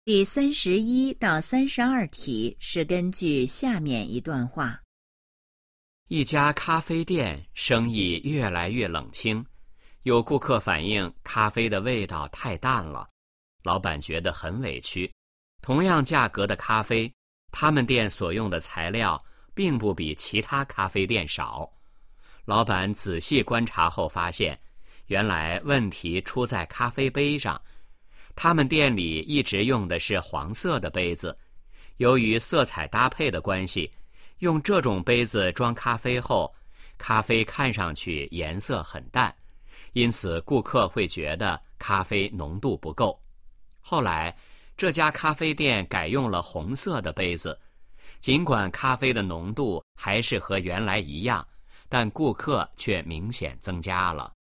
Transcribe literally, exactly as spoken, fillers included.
第三十一到三十二题是根据下面一段话。 一家咖啡店生意越来越冷清，有顾客反映咖啡的味道太淡了，老板觉得很委屈。同样价格的咖啡，他们店所用的材料并不比其他咖啡店少。老板仔细观察后发现，原来问题出在咖啡杯上。他们店里一直用的是黄色的杯子，由于色彩搭配的关系，用这种杯子装咖啡后，咖啡看上去颜色很淡，因此顾客会觉得咖啡浓度不够。后来，这家咖啡店改用了红色的杯子，尽管咖啡的浓度还是和原来一样，但顾客却明显增加了。